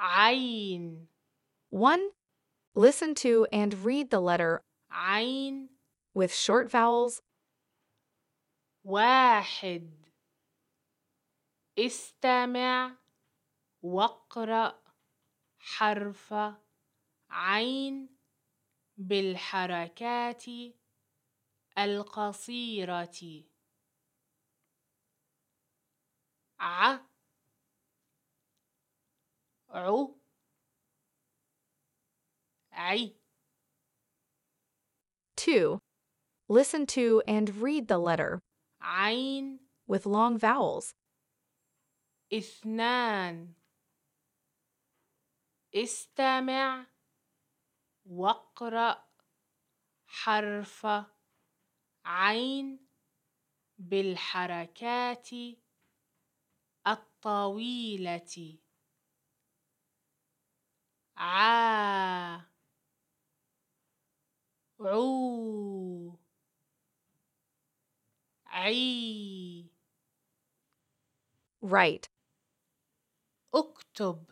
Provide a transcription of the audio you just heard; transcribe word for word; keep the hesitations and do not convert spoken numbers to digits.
عين. one. Listen to and read the letter عين. with short vowels. واحد. استمع واقرأ حرف عين بالحركات القصيرة. ع، عو، عي. two. Listen to and read the letter عين. with long vowels. اثنان. استمع واقرأ حرف عين بالحركات الطويلة. عا، عو، عي. Write. اكتب